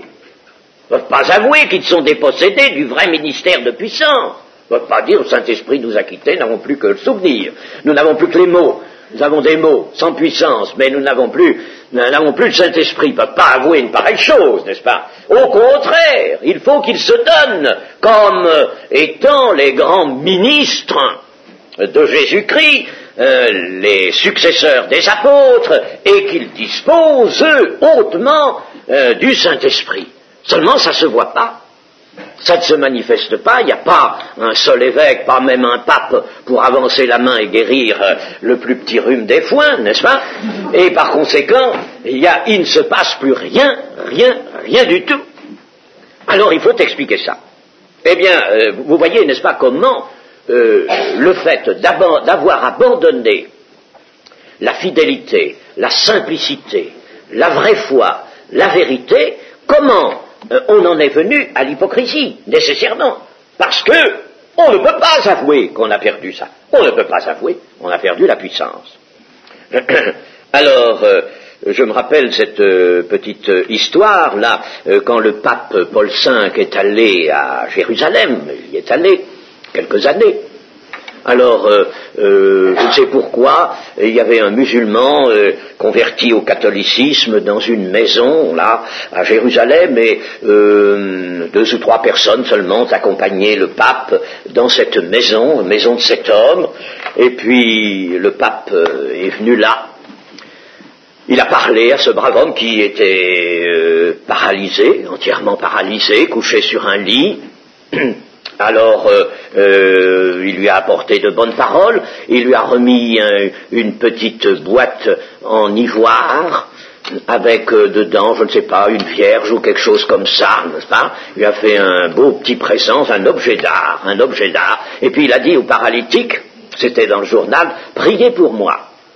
A: qu'ils sont dépossédés du vrai ministère de puissance. Ils ne peuvent pas dire le Saint-Esprit nous a quittés, nous n'avons plus que le souvenir, nous n'avons plus que les mots, nous avons des mots sans puissance, mais nous n'avons plus le Saint-Esprit. Ils ne peuvent pas avouer une pareille chose, n'est-ce pas? Au contraire, il faut qu'ils se donnent comme étant les grands ministres de Jésus-Christ, les successeurs des apôtres, et qu'ils disposent, eux, hautement du Saint-Esprit. Seulement, ça ne se voit pas. Ça ne se manifeste pas, il n'y a pas un seul évêque, pas même un pape pour avancer la main et guérir le plus petit rhume des foins, n'est-ce pas? Et par conséquent, il ne se passe plus rien du tout. Alors il faut expliquer ça. Eh bien, vous voyez, n'est-ce pas, comment le fait d'avoir abandonné la fidélité, la simplicité, la vraie foi, la vérité, comment on en est venu à l'hypocrisie, nécessairement, parce que on ne peut pas avouer qu'on a perdu ça. On ne peut pas avouer, on a perdu la puissance. Alors, je me rappelle cette petite histoire, là, quand le pape Paul V est allé à Jérusalem, il y est allé quelques années. Alors, je ne sais pourquoi, il y avait un musulman converti au catholicisme dans une maison, là, à Jérusalem, et 2 ou 3 personnes seulement accompagnaient le pape dans cette maison de cet homme, et puis le pape est venu là. Il a parlé à ce brave homme qui était paralysé, entièrement paralysé, couché sur un lit. Alors, il lui a apporté de bonnes paroles, il lui a remis une petite boîte en ivoire, avec dedans, je ne sais pas, une vierge ou quelque chose comme ça, n'est-ce pas? Il lui a fait un beau petit présent, un objet d'art, et puis il a dit au paralytique, c'était dans le journal, priez pour moi.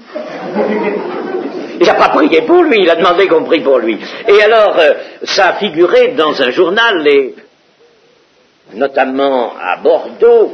A: Il n'a pas prié pour lui, il a demandé qu'on prie pour lui. Et alors, ça a figuré dans un journal, notamment à Bordeaux,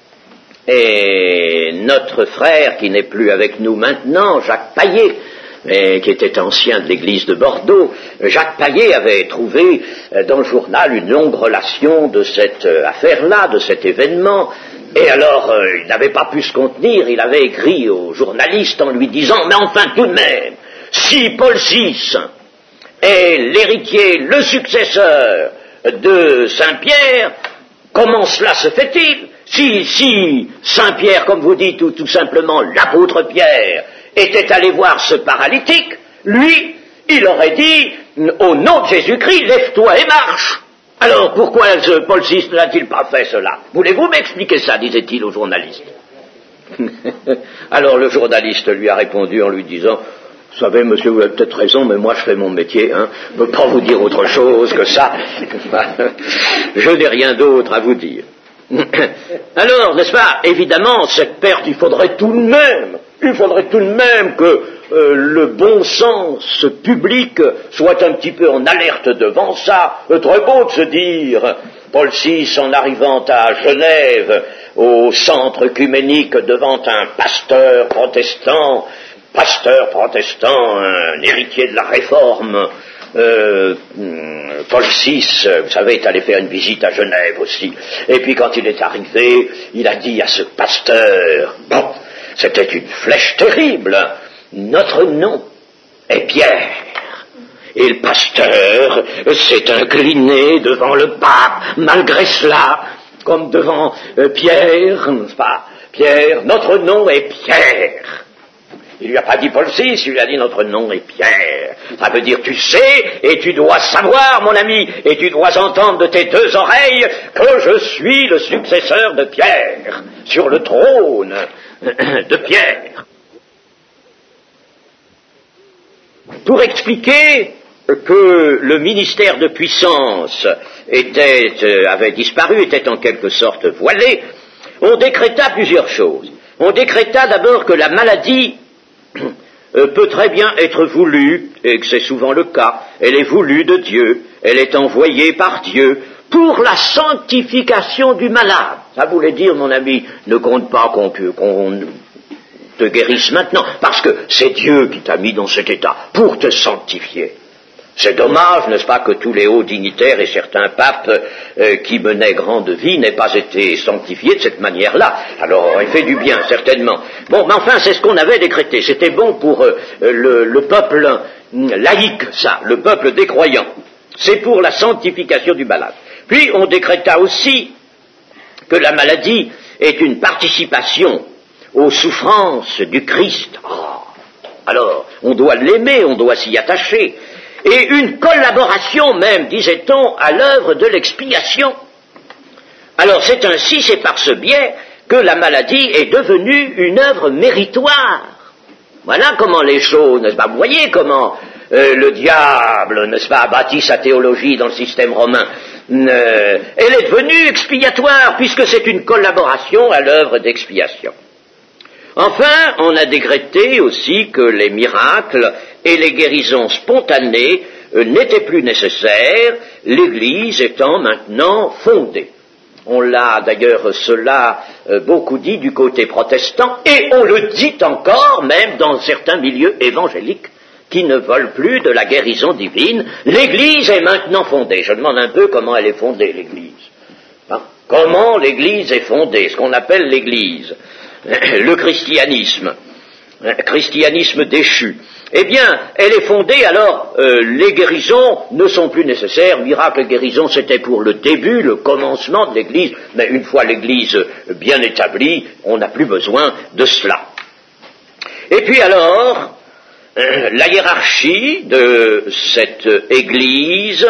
A: et notre frère, qui n'est plus avec nous maintenant, Jacques Paillet, qui était ancien de l'église de Bordeaux, Jacques Paillet avait trouvé dans le journal une longue relation de cette affaire-là, de cet événement, et alors il n'avait pas pu se contenir, il avait écrit au journaliste en lui disant « Mais enfin tout de même, si Paul VI est l'héritier, le successeur de Saint-Pierre, comment cela se fait-il? Si Saint-Pierre, comme vous dites, ou tout simplement l'apôtre Pierre, était allé voir ce paralytique, lui, il aurait dit, au nom de Jésus-Christ, lève-toi et marche. Alors, pourquoi Paul VI n'a-t-il pas fait cela? Voulez-vous m'expliquer ça, disait-il au journaliste. Alors le journaliste lui a répondu en lui disant: vous savez, monsieur, vous avez peut-être raison, mais moi je fais mon métier, hein. Je ne peux pas vous dire autre chose que ça. Je n'ai rien d'autre à vous dire. Alors, n'est-ce pas, évidemment, cette perte, il faudrait tout de même que le bon sens public soit un petit peu en alerte devant ça. Très beau de se dire, Paul VI, en arrivant à Genève, au centre œcuménique, devant un pasteur protestant, un héritier de la Réforme, Paul VI, vous savez, est allé faire une visite à Genève aussi. Et puis quand il est arrivé, il a dit à ce pasteur, bon, c'était une flèche terrible, notre nom est Pierre. Et le pasteur s'est incliné devant le pape, malgré cela, comme devant Pierre, n'est-ce pas? Pierre, notre nom est Pierre. Il lui a pas dit Paul VI, il lui a dit notre nom est Pierre. Ça veut dire tu sais et tu dois savoir, mon ami, et tu dois entendre de tes deux oreilles que je suis le successeur de Pierre, sur le trône de Pierre. Pour expliquer que le ministère de puissance avait disparu, était en quelque sorte voilé, on décréta plusieurs choses. On décréta d'abord que la maladie peut très bien être voulue, et que c'est souvent le cas, elle est voulue de Dieu, elle est envoyée par Dieu pour la sanctification du malade. Ça voulait dire, mon ami, ne compte pas qu'on te guérisse maintenant, parce que c'est Dieu qui t'a mis dans cet état, pour te sanctifier. C'est dommage, n'est-ce pas, que tous les hauts dignitaires et certains papes qui menaient grande vie n'aient pas été sanctifiés de cette manière-là. Alors, on aurait fait du bien, certainement. Bon, mais enfin, c'est ce qu'on avait décrété. C'était bon pour le peuple laïque, ça, le peuple des croyants. C'est pour la sanctification du malade. Puis, on décréta aussi que la maladie est une participation aux souffrances du Christ. Oh, alors, on doit l'aimer, on doit s'y attacher. Et une collaboration même, disait-on, à l'œuvre de l'expiation. Alors c'est ainsi, c'est par ce biais que la maladie est devenue une œuvre méritoire. Voilà comment les choses, n'est-ce pas? Vous voyez comment le diable, n'est-ce pas, a bâti sa théologie dans le système romain. Elle est devenue expiatoire, puisque c'est une collaboration à l'œuvre d'expiation. Enfin, on a décrété aussi que les miracles et les guérisons spontanées n'étaient plus nécessaires, l'Église étant maintenant fondée. On l'a d'ailleurs cela beaucoup dit du côté protestant, et on le dit encore même dans certains milieux évangéliques qui ne veulent plus de la guérison divine. L'Église est maintenant fondée. Je demande un peu comment elle est fondée, l'Église. Hein? Comment l'Église est fondée, ce qu'on appelle l'Église. Le christianisme déchu. Eh bien, elle est fondée, alors, les guérisons ne sont plus nécessaires. Miracle et guérison, c'était pour le début, le commencement de l'Église, mais une fois l'Église bien établie, on n'a plus besoin de cela. Et puis alors, la hiérarchie de cette Église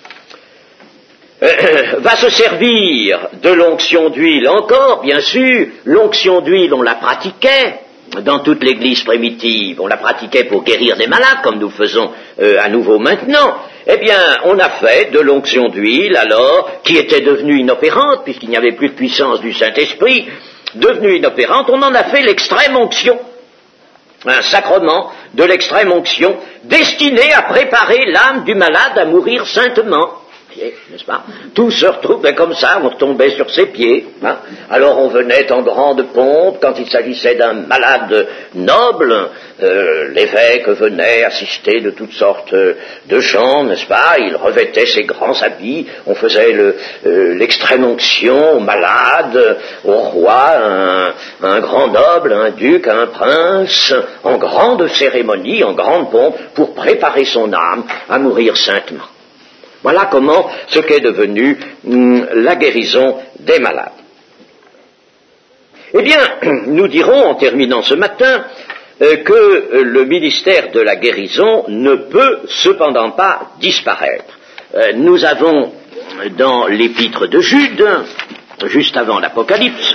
A: va se servir de l'onction d'huile encore, bien sûr. L'onction d'huile, on la pratiquait dans toute l'Église primitive. On la pratiquait pour guérir des malades, comme nous faisons à nouveau maintenant. Eh bien, on a fait de l'onction d'huile, alors, qui était devenue inopérante, puisqu'il n'y avait plus de puissance du Saint-Esprit, devenue inopérante, on en a fait l'extrême onction. Un sacrement de l'extrême onction, destiné à préparer l'âme du malade à mourir saintement. N'est-ce pas? Tout se retrouvait comme ça, on retombait sur ses pieds. Hein? Alors on venait en grande pompe, quand il s'agissait d'un malade noble, l'évêque venait assister de toutes sortes de gens, n'est-ce pas? Il revêtait ses grands habits, on faisait l'extrême onction au malade, au roi, un grand noble, un duc, un prince, en grande cérémonie, en grande pompe, pour préparer son âme à mourir saintement. Voilà comment ce qu'est devenu la guérison des malades. Eh bien, nous dirons en terminant ce matin que le ministère de la guérison ne peut cependant pas disparaître. Nous avons dans l'épître de Jude, juste avant l'Apocalypse.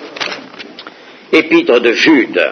A: Épître de Jude,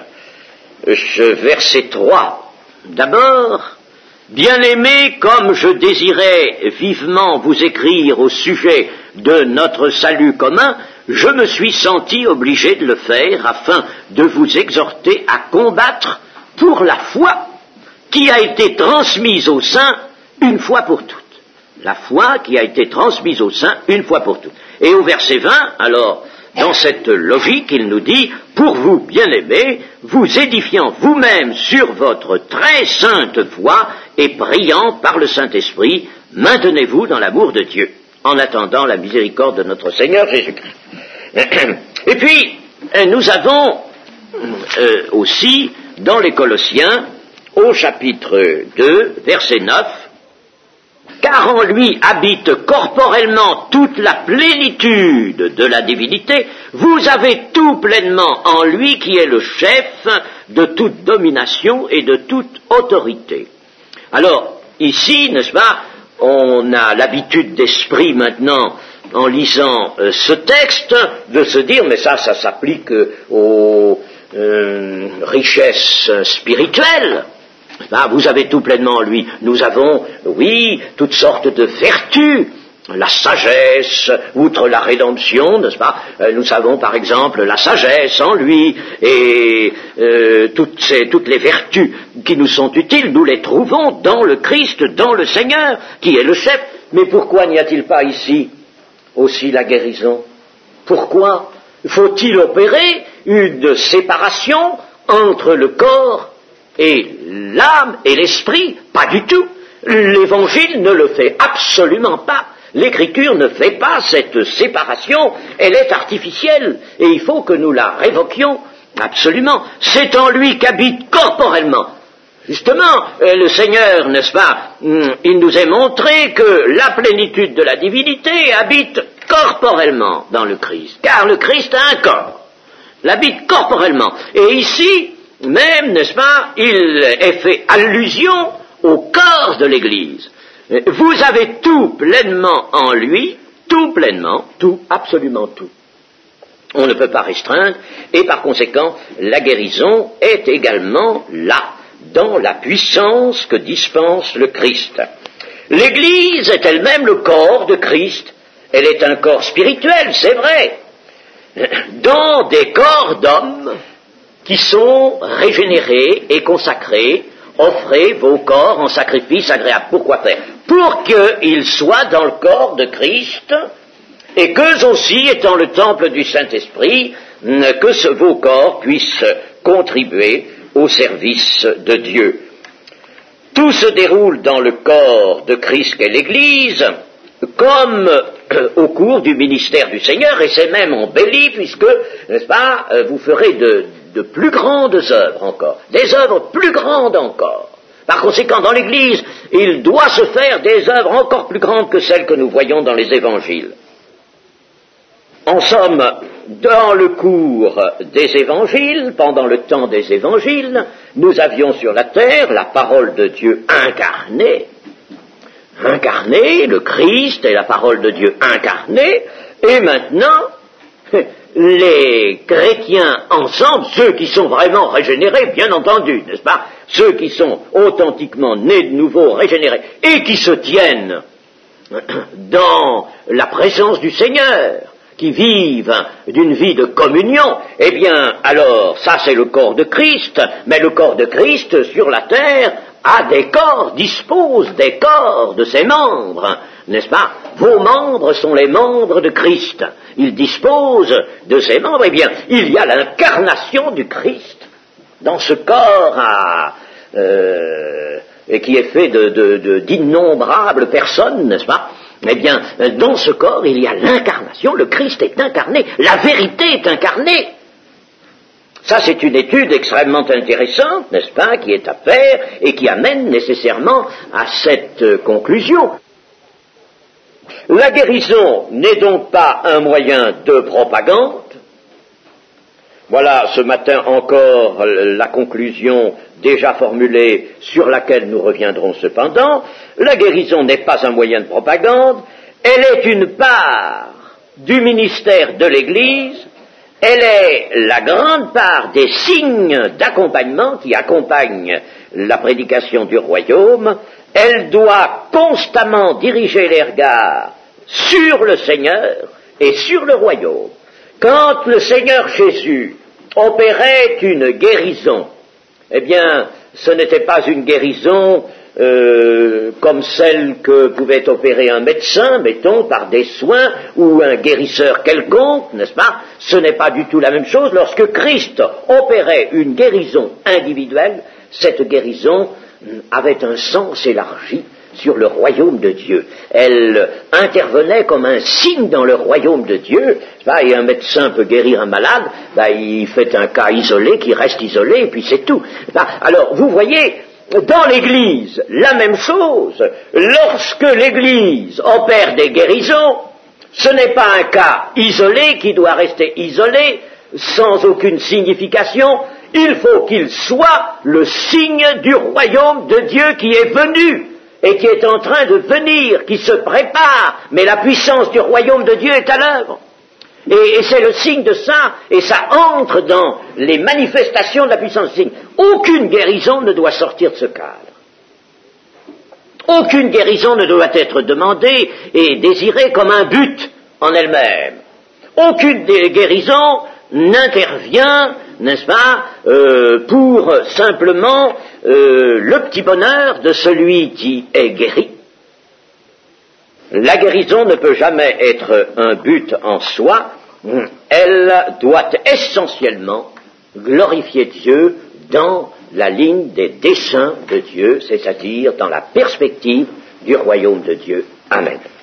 A: verset 3. D'abord, bien-aimés, comme je désirais vivement vous écrire au sujet de notre salut commun, je me suis senti obligé de le faire afin de vous exhorter à combattre pour la foi qui a été transmise aux saints une fois pour toutes. La foi qui a été transmise aux saints une fois pour toutes. Et au verset 20, alors, dans cette logique, il nous dit, pour vous, bien-aimés, vous édifiant vous-même sur votre très sainte foi et priant par le Saint-Esprit, maintenez-vous dans l'amour de Dieu, en attendant la miséricorde de notre Seigneur Jésus-Christ. Et puis, nous avons aussi, dans les Colossiens, au chapitre 2, verset 9, car en lui habite corporellement toute la plénitude de la divinité, vous avez tout pleinement en lui qui est le chef de toute domination et de toute autorité. Alors, ici, n'est-ce pas, on a l'habitude d'esprit maintenant, en lisant ce texte, de se dire, mais ça s'applique aux richesses spirituelles. Vous avez tout pleinement en lui. Nous avons, oui, toutes sortes de vertus, la sagesse, outre la rédemption, n'est-ce pas? Nous avons par exemple la sagesse en lui, et toutes les vertus qui nous sont utiles, nous les trouvons dans le Christ, dans le Seigneur, qui est le chef. Mais pourquoi n'y a-t-il pas ici aussi la guérison? Pourquoi faut-il opérer une séparation entre le corps et l'âme et l'esprit? Pas du tout. L'Évangile ne le fait absolument pas. L'Écriture ne fait pas cette séparation. Elle est artificielle et il faut que nous la révoquions absolument. C'est en lui qu'habite corporellement. Justement, le Seigneur, n'est-ce pas, il nous a montré que la plénitude de la divinité habite corporellement dans le Christ. Car le Christ a un corps. Il habite corporellement. Et ici, même, n'est-ce pas, il est fait allusion au corps de l'Église. Vous avez tout pleinement en lui, tout pleinement, tout, absolument tout. On ne peut pas restreindre, et par conséquent, la guérison est également là, dans la puissance que dispense le Christ. L'Église est elle-même le corps de Christ. Elle est un corps spirituel, c'est vrai, dans des corps d'hommes qui sont régénérés et consacrés. Offrez vos corps en sacrifice agréable. Pourquoi faire? Pour qu'ils soient dans le corps de Christ, et qu'eux aussi, étant le temple du Saint-Esprit, que vos corps puissent contribuer au service de Dieu. Tout se déroule dans le corps de Christ qu'est l'Église, comme au cours du ministère du Seigneur, et c'est même embelli, puisque, n'est-ce pas, vous ferez de plus grandes œuvres encore, des œuvres plus grandes encore. Par conséquent, dans l'Église, il doit se faire des œuvres encore plus grandes que celles que nous voyons dans les Évangiles. En somme, dans le cours des Évangiles, pendant le temps des Évangiles, nous avions sur la terre la parole de Dieu incarnée, le Christ est la parole de Dieu incarnée, et maintenant, les chrétiens ensemble, ceux qui sont vraiment régénérés, bien entendu, n'est-ce pas, ceux qui sont authentiquement nés de nouveau, régénérés, et qui se tiennent dans la présence du Seigneur, qui vivent d'une vie de communion, eh bien, alors, ça c'est le corps de Christ, mais le corps de Christ sur la terre a des corps, dispose des corps de ses membres, n'est-ce pas? Vos membres sont les membres de Christ. Il dispose de ses membres. Eh bien, il y a l'incarnation du Christ dans ce corps qui est fait d'innombrables personnes, n'est-ce pas? Eh bien, dans ce corps, il y a l'incarnation. Le Christ est incarné. La vérité est incarnée. Ça, c'est une étude extrêmement intéressante, n'est-ce pas, qui est à faire et qui amène nécessairement à cette conclusion. La guérison n'est donc pas un moyen de propagande. Voilà ce matin encore la conclusion déjà formulée sur laquelle nous reviendrons cependant. La guérison n'est pas un moyen de propagande, elle est une part du ministère de l'Église, elle est la grande part des signes d'accompagnement qui accompagnent la prédication du royaume. Elle doit constamment diriger les regards sur le Seigneur et sur le royaume. Quand le Seigneur Jésus opérait une guérison, eh bien, ce n'était pas une guérison comme celle que pouvait opérer un médecin, mettons, par des soins, ou un guérisseur quelconque, n'est-ce pas? Ce n'est pas du tout la même chose. Lorsque Christ opérait une guérison individuelle, cette guérison avait un sens élargi sur le royaume de Dieu. Elle intervenait comme un signe dans le royaume de Dieu. Et un médecin peut guérir un malade, il fait un cas isolé qui reste isolé, et puis c'est tout. Alors, vous voyez, dans l'Église, la même chose. Lorsque l'Église opère des guérisons, ce n'est pas un cas isolé qui doit rester isolé, sans aucune signification. Il faut qu'il soit le signe du royaume de Dieu qui est venu et qui est en train de venir, qui se prépare, mais la puissance du royaume de Dieu est à l'œuvre. Et c'est le signe de ça, et ça entre dans les manifestations de la puissance du signe. Aucune guérison ne doit sortir de ce cadre. Aucune guérison ne doit être demandée et désirée comme un but en elle-même. Aucune guérison n'intervient, n'est-ce pas, pour simplement le petit bonheur de celui qui est guéri. La guérison ne peut jamais être un but en soi, elle doit essentiellement glorifier Dieu dans la ligne des desseins de Dieu, c'est-à-dire dans la perspective du royaume de Dieu. Amen.